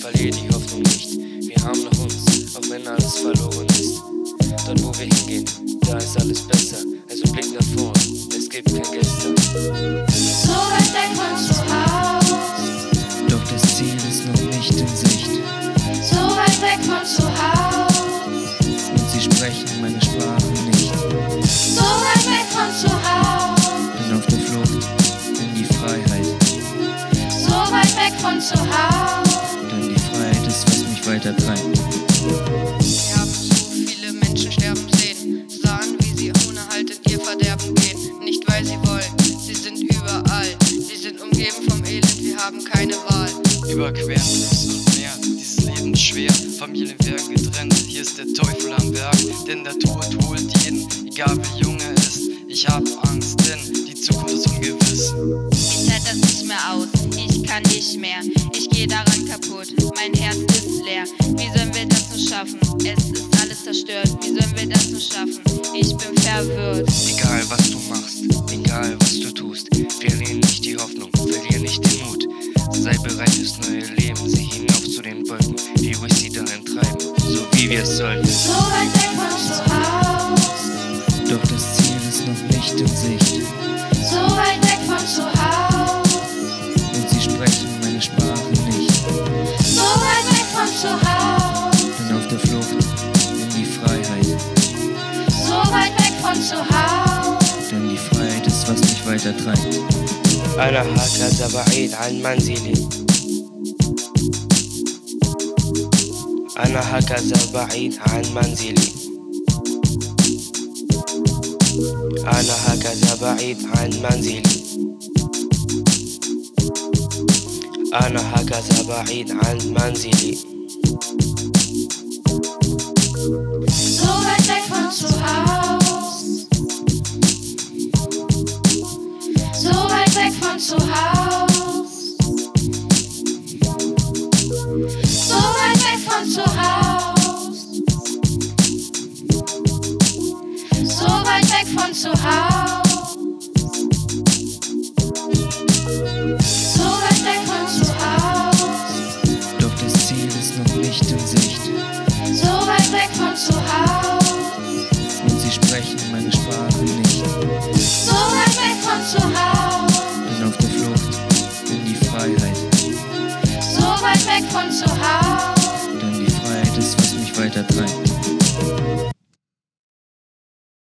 verliere die Hoffnung nicht. Wir haben noch uns, auch wenn alles verloren ist. Dort wo wir hingehen, da ist alles besser. Also blick nach vorn, es gibt kein Gestern. So weit weg von zu Haus, Doch das Ziel ist noch nicht in Sicht. so weit weg von zu Haus, Und sie sprechen meine Sprache nicht. so weit weg von zu Haus, Bin auf der Flucht in die Freiheit. so weit weg von zu Haus. Denn die Freiheit ist, was mich weiter treibt. Wir haben so viele Menschen sterben sehen, sahen, wie sie ohne Halt in ihr Verderben gehen. Nicht weil sie wollen, sie sind überall. Sie sind umgeben vom Elend, wir haben keine Wahl. Überqueren Fluss und Meer, dieses Leben ist schwer. Familien werden getrennt, hier ist der Teufel am Werk. Denn der Tod holt jeden, egal wie jung er ist. Ich hab Angst, denn die Zukunft ist ungewiss. Ich halte das nicht mehr aus, ich kann nicht mehr. Ich gehe daran kaputt, mein Herz ist leer. Wie sollen wir das nur schaffen? Es ist alles zerstört, wie sollen wir das nur schaffen? Ich bin verwirrt. Egal was du machst, egal was du tust, verlier nicht die Hoffnung, verlier nicht den Mut. Sei bereit fürs neue Leben, sieh hinauf zu den Wolken, wie ruhig sie dahin treiben, so wie wir es sollten. So weit weg von zu Haus, Doch das Ziel ist noch nicht in Sicht. so weit weg von zu Haus, Und sie sprechen meine Sprache nicht. so weit weg von zu Haus, Bin auf der Flucht in die Freiheit. so weit weg von zu Haus. Denn die Freiheit ist, was mich weiter treibt. أنا هكذا بعيد عن منزلي. أنا هكذا بعيد عن منزلي. أنا هكذا بعيد عن منزلي. أنا هكذا بعيد عن منزلي. So weit weg von zu Haus, so weit weg von zu Haus, so weit weg von zu Haus, so weit weg von zu Haus, so weit weg von zu Haus, Doch das Ziel ist noch nicht in Sicht. so weit weg von zu Haus, Und sie sprechen meine Sprache nicht. so weit weg von zu Haus. Bin auf der Flucht in die Freiheit. So weit weg von zu Haus, Denn die Freiheit ist, was mich weiter treibt.